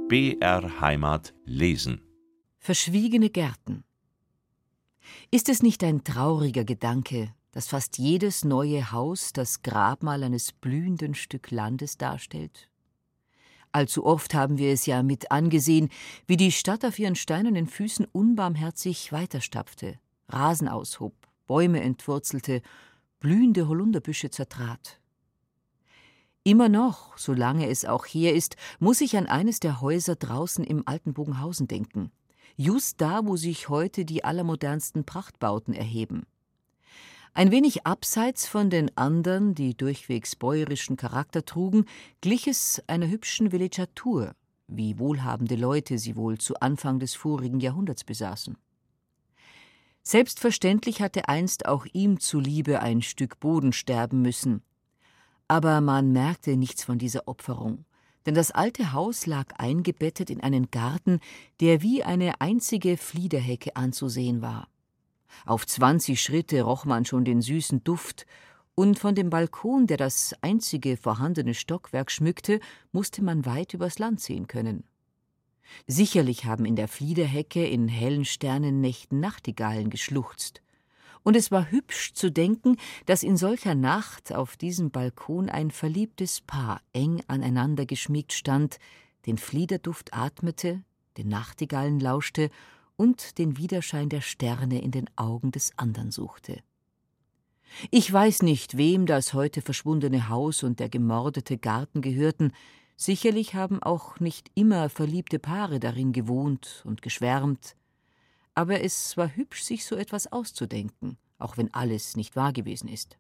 BR Heimat lesen. Verschwiegene Gärten. Ist es nicht ein trauriger Gedanke, dass fast jedes neue Haus das Grabmal eines blühenden Stück Landes darstellt? Allzu oft haben wir es ja mit angesehen, wie die Stadt auf ihren steinernen Füßen unbarmherzig weiterstapfte, Rasen aushob, Bäume entwurzelte, blühende Holunderbüsche zertrat. Immer noch, solange es auch her ist, muss ich an eines der Häuser draußen im alten Bogenhausen denken. Just da, wo sich heute die allermodernsten Prachtbauten erheben. Ein wenig abseits von den anderen, die durchwegs bäuerischen Charakter trugen, glich es einer hübschen Villeggiatur, wie wohlhabende Leute sie wohl zu Anfang des vorigen Jahrhunderts besaßen. Selbstverständlich hatte einst auch ihm zuliebe ein Stück Boden sterben müssen. Aber man merkte nichts von dieser Opferung, denn das alte Haus lag eingebettet in einen Garten, der wie eine einzige Fliederhecke anzusehen war. Auf 20 Schritte roch man schon den süßen Duft, und von dem Balkon, der das einzige vorhandene Stockwerk schmückte, musste man weit übers Land sehen können. Sicherlich haben in der Fliederhecke in hellen Sternennächten Nachtigallen geschluchzt. Und es war hübsch zu denken, dass in solcher Nacht auf diesem Balkon ein verliebtes Paar eng aneinander geschmiegt stand, den Fliederduft atmete, den Nachtigallen lauschte und den Widerschein der Sterne in den Augen des andern suchte. Ich weiß nicht, wem das heute verschwundene Haus und der gemordete Garten gehörten. Sicherlich haben auch nicht immer verliebte Paare darin gewohnt und geschwärmt. Aber es war hübsch, sich so etwas auszudenken, auch wenn alles nicht wahr gewesen ist.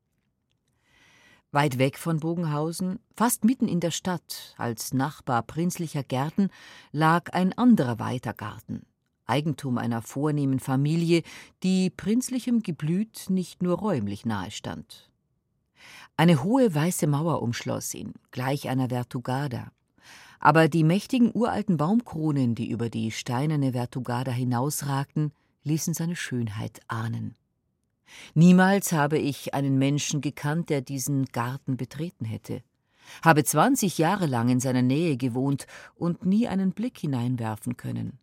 Weit weg von Bogenhausen, fast mitten in der Stadt, als Nachbar prinzlicher Gärten, lag ein anderer weiter Garten, Eigentum einer vornehmen Familie, die prinzlichem Geblüt nicht nur räumlich nahe stand. Eine hohe weiße Mauer umschloss ihn, gleich einer Vertugada. Aber die mächtigen uralten Baumkronen, die über die steinerne Vertugada hinausragten, ließen seine Schönheit ahnen. Niemals habe ich einen Menschen gekannt, der diesen Garten betreten hätte, habe 20 Jahre lang in seiner Nähe gewohnt und nie einen Blick hineinwerfen können.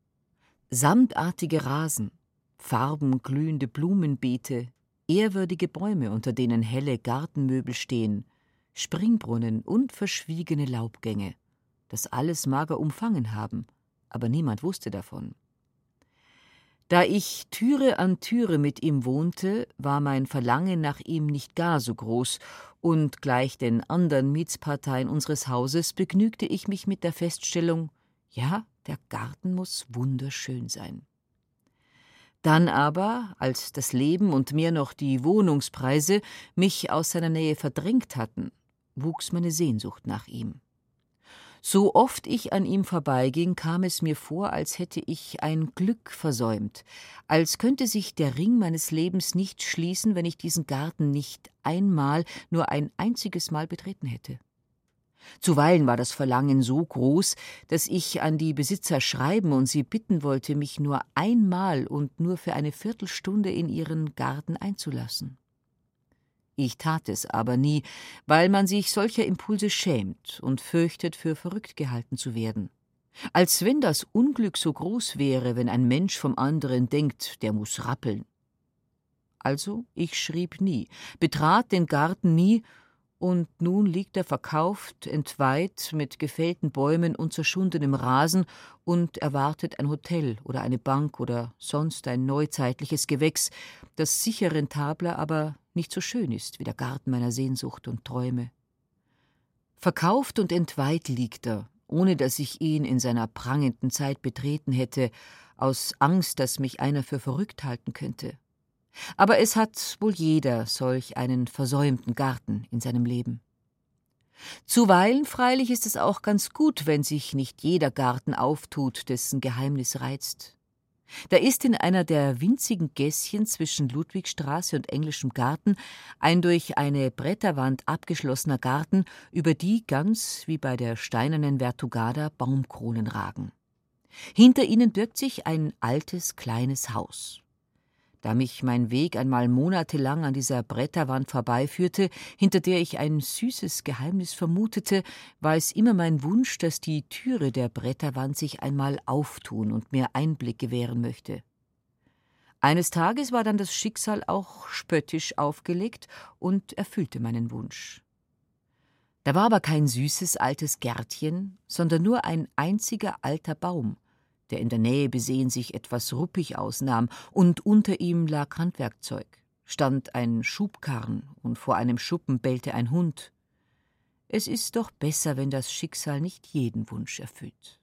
Samtartige Rasen, farbenglühende Blumenbeete, ehrwürdige Bäume, unter denen helle Gartenmöbel stehen, Springbrunnen und verschwiegene Laubgänge. Das alles mag er umfangen haben, aber niemand wusste davon. Da ich Türe an Türe mit ihm wohnte, war mein Verlangen nach ihm nicht gar so groß, und gleich den anderen Mietsparteien unseres Hauses begnügte ich mich mit der Feststellung, ja, der Garten muss wunderschön sein. Dann aber, als das Leben und mehr noch die Wohnungspreise mich aus seiner Nähe verdrängt hatten, wuchs meine Sehnsucht nach ihm. So oft ich an ihm vorbeiging, kam es mir vor, als hätte ich ein Glück versäumt, als könnte sich der Ring meines Lebens nicht schließen, wenn ich diesen Garten nicht einmal, nur ein einziges Mal betreten hätte. Zuweilen war das Verlangen so groß, dass ich an die Besitzer schreiben und sie bitten wollte, mich nur einmal und nur für eine Viertelstunde in ihren Garten einzulassen. Ich tat es aber nie, weil man sich solcher Impulse schämt und fürchtet, für verrückt gehalten zu werden. Als wenn das Unglück so groß wäre, wenn ein Mensch vom anderen denkt, der muß rappeln. Also ich schrieb nie, betrat den Garten nie, und nun liegt er verkauft, entweiht, mit gefällten Bäumen und zerschundenem Rasen und erwartet ein Hotel oder eine Bank oder sonst ein neuzeitliches Gewächs, das sicher rentabler, aber nicht so schön ist wie der Garten meiner Sehnsucht und Träume. Verkauft und entweiht liegt er, ohne dass ich ihn in seiner prangenden Zeit betreten hätte, aus Angst, dass mich einer für verrückt halten könnte. Aber es hat wohl jeder solch einen versäumten Garten in seinem Leben. Zuweilen freilich ist es auch ganz gut, wenn sich nicht jeder Garten auftut, dessen Geheimnis reizt. Da ist in einer der winzigen Gässchen zwischen Ludwigstraße und Englischem Garten ein durch eine Bretterwand abgeschlossener Garten, über die ganz wie bei der steinernen Vertugada Baumkronen ragen. Hinter ihnen birgt sich ein altes, kleines Haus. Da mich mein Weg einmal monatelang an dieser Bretterwand vorbeiführte, hinter der ich ein süßes Geheimnis vermutete, war es immer mein Wunsch, dass die Türe der Bretterwand sich einmal auftun und mir Einblick gewähren möchte. Eines Tages war dann das Schicksal auch spöttisch aufgelegt und erfüllte meinen Wunsch. Da war aber kein süßes altes Gärtchen, sondern nur ein einziger alter Baum, der in der Nähe besehen sich etwas ruppig ausnahm, und unter ihm lag Handwerkzeug, stand ein Schubkarren, und vor einem Schuppen bellte ein Hund. Es ist doch besser, wenn das Schicksal nicht jeden Wunsch erfüllt.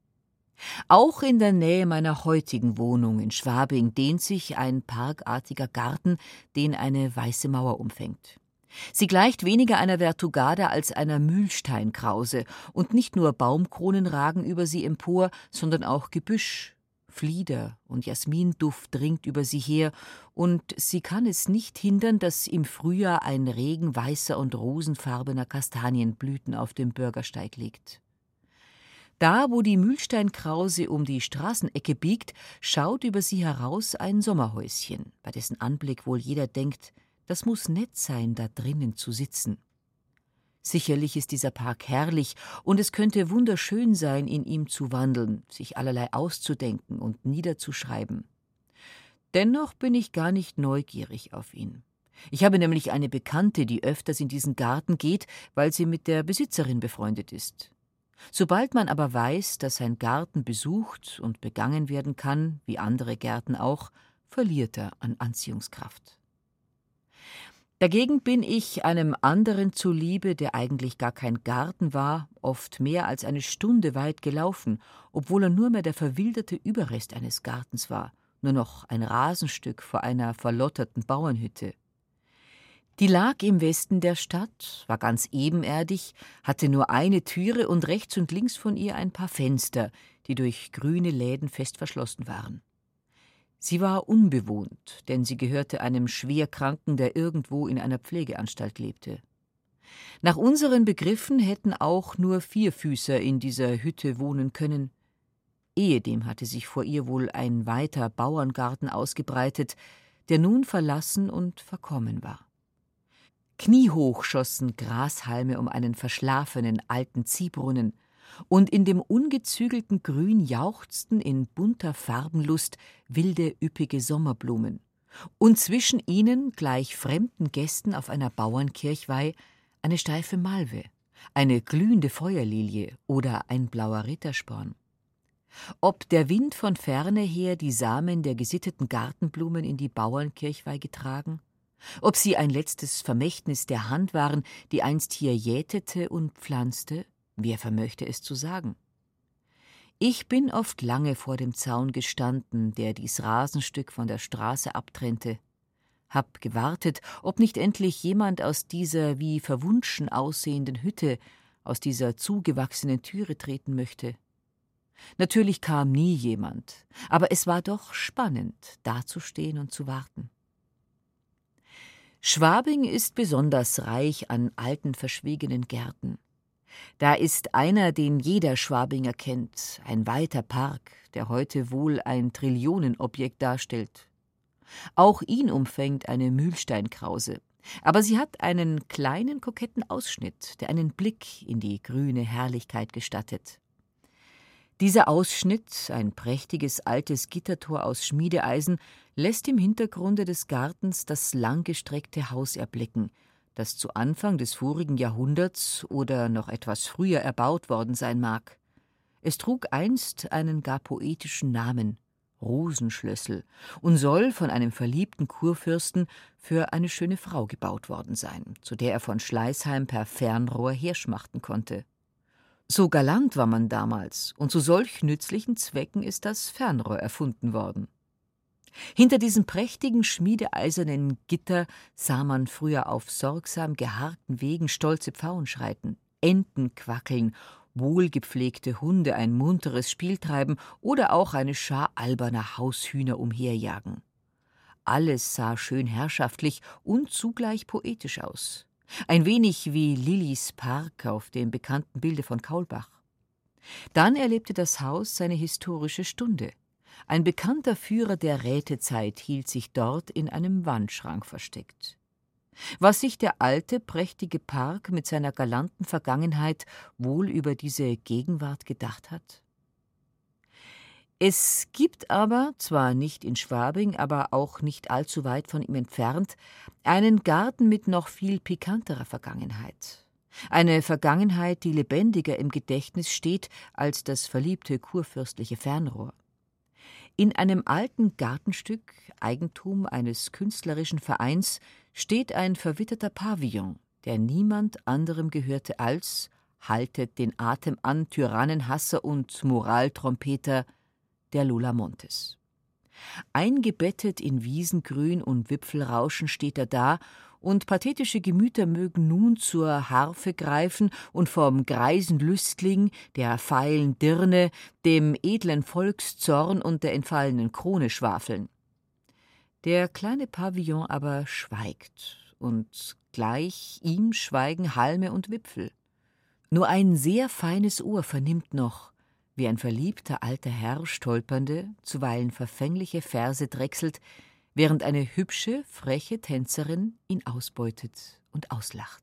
Auch in der Nähe meiner heutigen Wohnung in Schwabing dehnt sich ein parkartiger Garten, den eine weiße Mauer umfängt. Sie gleicht weniger einer Vertugada als einer Mühlsteinkrause, und nicht nur Baumkronen ragen über sie empor, sondern auch Gebüsch, Flieder und Jasminduft dringt über sie her, und sie kann es nicht hindern, dass im Frühjahr ein Regen weißer und rosenfarbener Kastanienblüten auf dem Bürgersteig liegt. Da, wo die Mühlsteinkrause um die Straßenecke biegt, schaut über sie heraus ein Sommerhäuschen, bei dessen Anblick wohl jeder denkt, das muss nett sein, da drinnen zu sitzen. Sicherlich ist dieser Park herrlich, und es könnte wunderschön sein, in ihm zu wandeln, sich allerlei auszudenken und niederzuschreiben. Dennoch bin ich gar nicht neugierig auf ihn. Ich habe nämlich eine Bekannte, die öfters in diesen Garten geht, weil sie mit der Besitzerin befreundet ist. Sobald man aber weiß, dass ein Garten besucht und begangen werden kann, wie andere Gärten auch, verliert er an Anziehungskraft. Dagegen bin ich einem anderen zuliebe, der eigentlich gar kein Garten war, oft mehr als eine Stunde weit gelaufen, obwohl er nur mehr der verwilderte Überrest eines Gartens war, nur noch ein Rasenstück vor einer verlotterten Bauernhütte. Die lag im Westen der Stadt, war ganz ebenerdig, hatte nur eine Türe und rechts und links von ihr ein paar Fenster, die durch grüne Läden fest verschlossen waren. Sie war unbewohnt, denn sie gehörte einem Schwerkranken, der irgendwo in einer Pflegeanstalt lebte. Nach unseren Begriffen hätten auch nur Vierfüßer in dieser Hütte wohnen können. Ehedem hatte sich vor ihr wohl ein weiter Bauerngarten ausgebreitet, der nun verlassen und verkommen war. Kniehoch schossen Grashalme um einen verschlafenen alten Ziehbrunnen, und in dem ungezügelten Grün jauchzten in bunter Farbenlust wilde, üppige Sommerblumen, und zwischen ihnen, gleich fremden Gästen auf einer Bauernkirchweih, eine steife Malve, eine glühende Feuerlilie oder ein blauer Rittersporn. Ob der Wind von ferne her die Samen der gesitteten Gartenblumen in die Bauernkirchweih getragen, ob sie ein letztes Vermächtnis der Hand waren, die einst hier jätete und pflanzte, wer vermöchte es zu sagen? Ich bin oft lange vor dem Zaun gestanden, der dies Rasenstück von der Straße abtrennte, hab gewartet, ob nicht endlich jemand aus dieser wie verwunschen aussehenden Hütte, aus dieser zugewachsenen Türe treten möchte. Natürlich kam nie jemand, aber es war doch spannend, dazustehen und zu warten. Schwabing ist besonders reich an alten, verschwiegenen Gärten. Da ist einer, den jeder Schwabinger kennt, ein weiter Park, der heute wohl ein Trillionenobjekt darstellt. Auch ihn umfängt eine Mühlsteinkrause, aber sie hat einen kleinen, koketten Ausschnitt, der einen Blick in die grüne Herrlichkeit gestattet. Dieser Ausschnitt, ein prächtiges altes Gittertor aus Schmiedeeisen, lässt im Hintergrunde des Gartens das langgestreckte Haus erblicken, das zu Anfang des vorigen Jahrhunderts oder noch etwas früher erbaut worden sein mag. Es trug einst einen gar poetischen Namen, Rosenschlössel, und soll von einem verliebten Kurfürsten für eine schöne Frau gebaut worden sein, zu der er von Schleißheim per Fernrohr herschmachten konnte. So galant war man damals, und zu solch nützlichen Zwecken ist das Fernrohr erfunden worden. Hinter diesem prächtigen schmiedeeisernen Gitter sah man früher auf sorgsam geharkten Wegen stolze Pfauen schreiten, Enten quackeln, wohlgepflegte Hunde ein munteres Spiel treiben oder auch eine Schar alberner Haushühner umherjagen. Alles sah schön herrschaftlich und zugleich poetisch aus. Ein wenig wie Lillys Park auf dem bekannten Bilde von Kaulbach. Dann erlebte das Haus seine historische Stunde. Ein bekannter Führer der Rätezeit hielt sich dort in einem Wandschrank versteckt. Was sich der alte, prächtige Park mit seiner galanten Vergangenheit wohl über diese Gegenwart gedacht hat? Es gibt aber, zwar nicht in Schwabing, aber auch nicht allzu weit von ihm entfernt, einen Garten mit noch viel pikanterer Vergangenheit. Eine Vergangenheit, die lebendiger im Gedächtnis steht als das verliebte kurfürstliche Fernrohr. In einem alten Gartenstück, Eigentum eines künstlerischen Vereins, steht ein verwitterter Pavillon, der niemand anderem gehörte als, haltet den Atem an, Tyrannenhasser und Moraltrompeter, der Lola Montes. Eingebettet in Wiesengrün und Wipfelrauschen steht er da, und pathetische Gemüter mögen nun zur Harfe greifen und vom greisen Lüstling, der feilen Dirne, dem edlen Volkszorn und der entfallenen Krone schwafeln. Der kleine Pavillon aber schweigt, und gleich ihm schweigen Halme und Wipfel. Nur ein sehr feines Ohr vernimmt noch, wie ein verliebter alter Herr stolpernde, zuweilen verfängliche Verse drechselt, während eine hübsche, freche Tänzerin ihn ausbeutet und auslacht.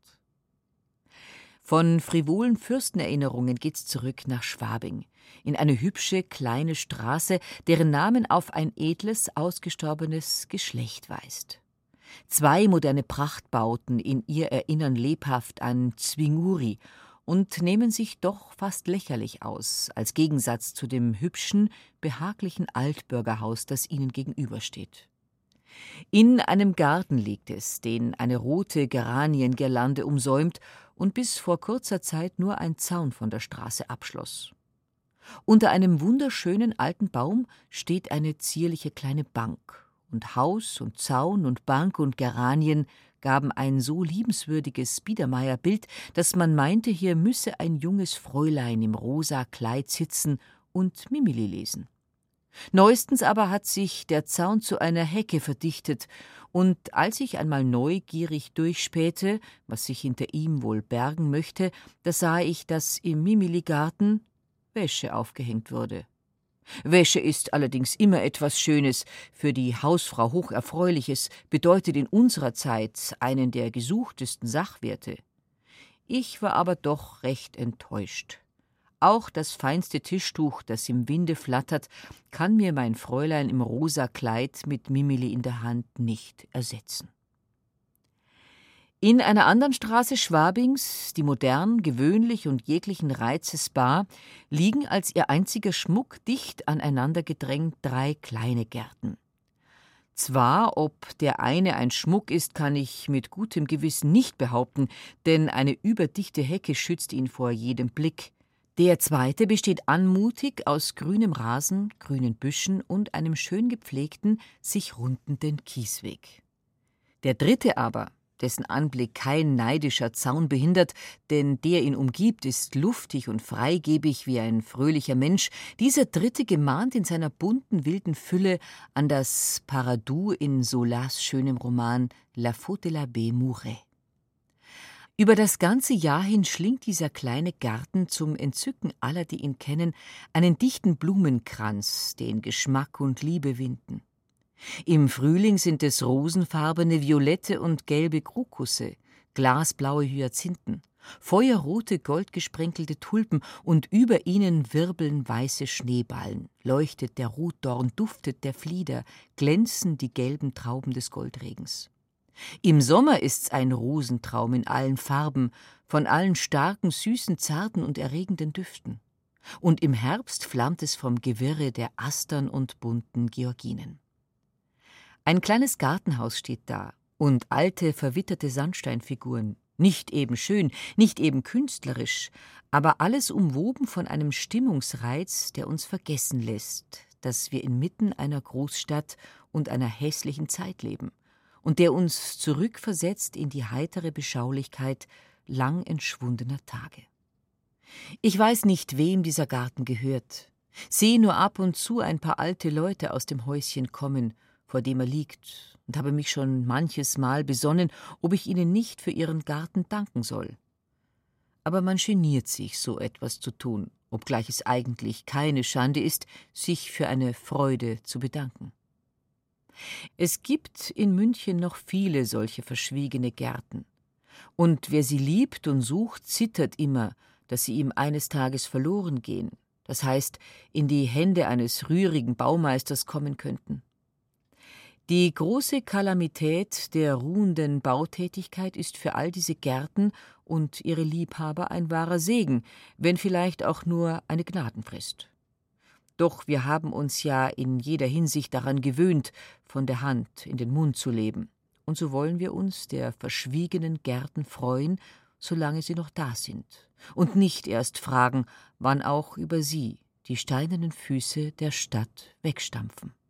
Von frivolen Fürstenerinnerungen geht's zurück nach Schwabing, in eine hübsche, kleine Straße, deren Namen auf ein edles, ausgestorbenes Geschlecht weist. 2 moderne Prachtbauten in ihr erinnern lebhaft an Zwinguri und nehmen sich doch fast lächerlich aus, als Gegensatz zu dem hübschen, behaglichen Altbürgerhaus, das ihnen gegenübersteht. In einem Garten liegt es, den eine rote Geraniengirlande umsäumt und bis vor kurzer Zeit nur ein Zaun von der Straße abschloss. Unter einem wunderschönen alten Baum steht eine zierliche kleine Bank, und Haus und Zaun und Bank und Geranien gaben ein so liebenswürdiges Biedermeierbild, dass man meinte, hier müsse ein junges Fräulein im rosa Kleid sitzen und Mimili lesen. Neuestens aber hat sich der Zaun zu einer Hecke verdichtet, und als ich einmal neugierig durchspähte, was sich hinter ihm wohl bergen möchte, da sah ich, dass im Mimili-Garten Wäsche aufgehängt wurde. Wäsche ist allerdings immer etwas Schönes, für die Hausfrau hocherfreuliches, bedeutet in unserer Zeit einen der gesuchtesten Sachwerte. Ich war aber doch recht enttäuscht. Auch das feinste Tischtuch, das im Winde flattert, kann mir mein Fräulein im rosa Kleid mit Mimili in der Hand nicht ersetzen. In einer anderen Straße Schwabings, die modern, gewöhnlich und jeglichen Reizes bar, liegen als ihr einziger Schmuck dicht aneinander gedrängt 3 kleine Gärten. Zwar, ob der eine ein Schmuck ist, kann ich mit gutem Gewissen nicht behaupten, denn eine überdichte Hecke schützt ihn vor jedem Blick. Der zweite besteht anmutig aus grünem Rasen, grünen Büschen und einem schön gepflegten, sich rundenden Kiesweg. Der dritte aber, dessen Anblick kein neidischer Zaun behindert, denn der ihn umgibt, ist luftig und freigebig wie ein fröhlicher Mensch, dieser dritte gemahnt in seiner bunten, wilden Fülle an das Paradou in Zolas schönem Roman La Faute de l'Abbé Mouret. Über das ganze Jahr hin schlingt dieser kleine Garten zum Entzücken aller, die ihn kennen, einen dichten Blumenkranz, den Geschmack und Liebe winden. Im Frühling sind es rosenfarbene violette und gelbe Krokusse, glasblaue Hyazinthen, feuerrote, goldgesprenkelte Tulpen und über ihnen wirbeln weiße Schneeballen, leuchtet der Rotdorn, duftet der Flieder, glänzen die gelben Trauben des Goldregens. Im Sommer ist's ein Rosentraum in allen Farben, von allen starken, süßen, zarten und erregenden Düften. Und im Herbst flammt es vom Gewirre der Astern und bunten Georginen. Ein kleines Gartenhaus steht da und alte, verwitterte Sandsteinfiguren, nicht eben schön, nicht eben künstlerisch, aber alles umwoben von einem Stimmungsreiz, der uns vergessen lässt, dass wir inmitten einer Großstadt und einer hässlichen Zeit leben und der uns zurückversetzt in die heitere Beschaulichkeit lang entschwundener Tage. Ich weiß nicht, wem dieser Garten gehört, sehe nur ab und zu ein paar alte Leute aus dem Häuschen kommen, vor dem er liegt, und habe mich schon manches Mal besonnen, ob ich ihnen nicht für ihren Garten danken soll. Aber man geniert sich, so etwas zu tun, obgleich es eigentlich keine Schande ist, sich für eine Freude zu bedanken. Es gibt in München noch viele solche verschwiegene Gärten. Und wer sie liebt und sucht, zittert immer, dass sie ihm eines Tages verloren gehen, das heißt, in die Hände eines rührigen Baumeisters kommen könnten. Die große Kalamität der ruhenden Bautätigkeit ist für all diese Gärten und ihre Liebhaber ein wahrer Segen, wenn vielleicht auch nur eine Gnadenfrist. Doch wir haben uns ja in jeder Hinsicht daran gewöhnt, von der Hand in den Mund zu leben. Und so wollen wir uns der verschwiegenen Gärten freuen, solange sie noch da sind. Und nicht erst fragen, wann auch über sie die steinernen Füße der Stadt wegstampfen.